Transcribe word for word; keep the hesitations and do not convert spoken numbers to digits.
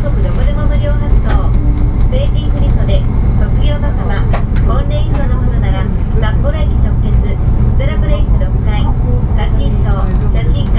全国どこでも無料発送。成人振袖、卒業仲間、婚礼衣装のものなら札幌駅直結ステラプレイスろっかい、貸衣装、写真